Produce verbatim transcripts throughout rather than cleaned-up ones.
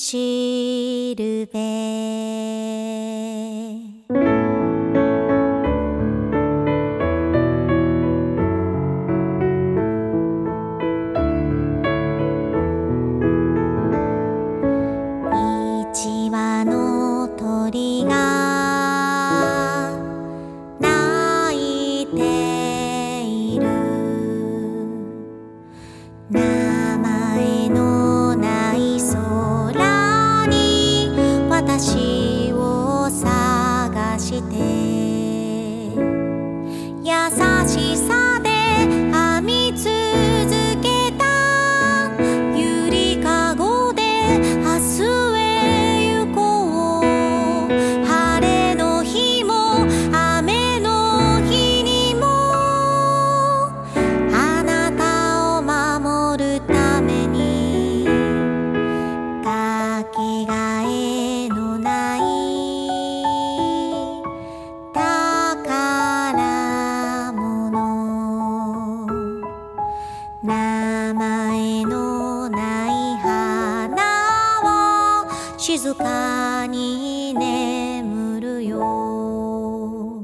しるべ。一羽の鳥が鳴いている。名前のない空に私を探して、優しさで編み続けたゆりかごで明日へ行こう。晴れの日も雨の日にもあなたを守るために、かけがえのない宝物。名前のない花は静かに眠るよ。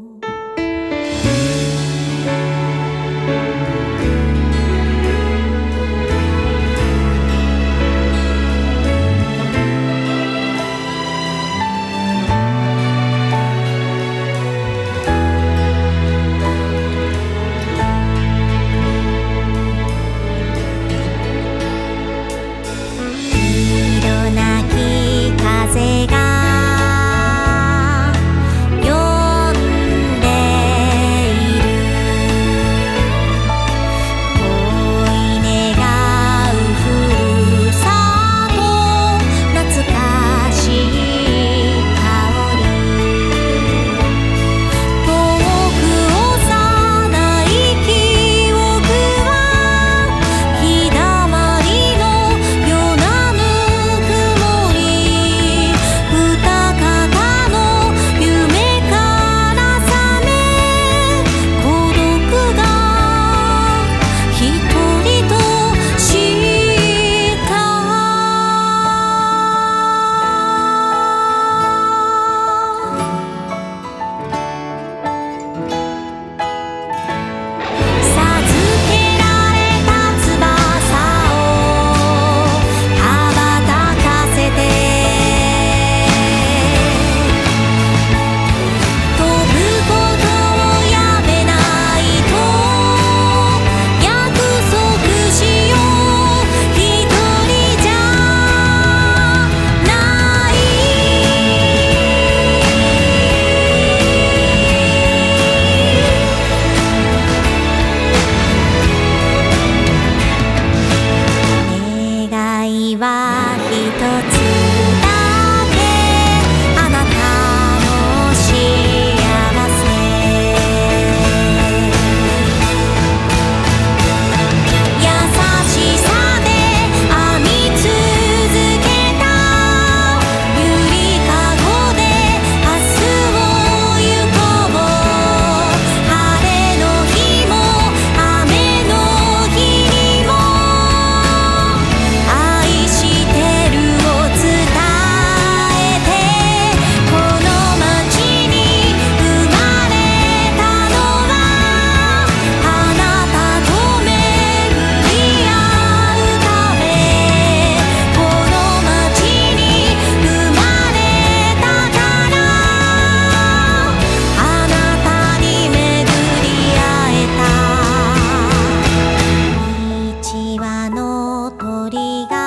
色なき風が呼んでいる。恋願うふるさと、懐かしい香り。遠く幼い記憶は日だまりの夜なぬくもり。二方の夢から覚め、孤独が一人とした。授けられた翼を羽ばたかせて、飛ぶことをやめないと約束しよう。一人じゃない。願いは一つだけ、あなたの幸せ。優しさで編み続けたゆりかごで明日を行こう。晴れの日も雨の日にも愛してるを伝えて、この街に生まれたのはあなたと巡り合うため。この街に生まれたからあなたに巡り合えた。一羽の鳥が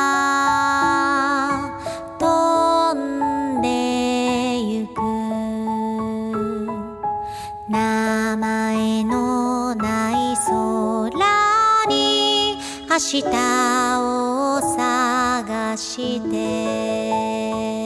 飛んでゆく。名前のない空に明日を探して。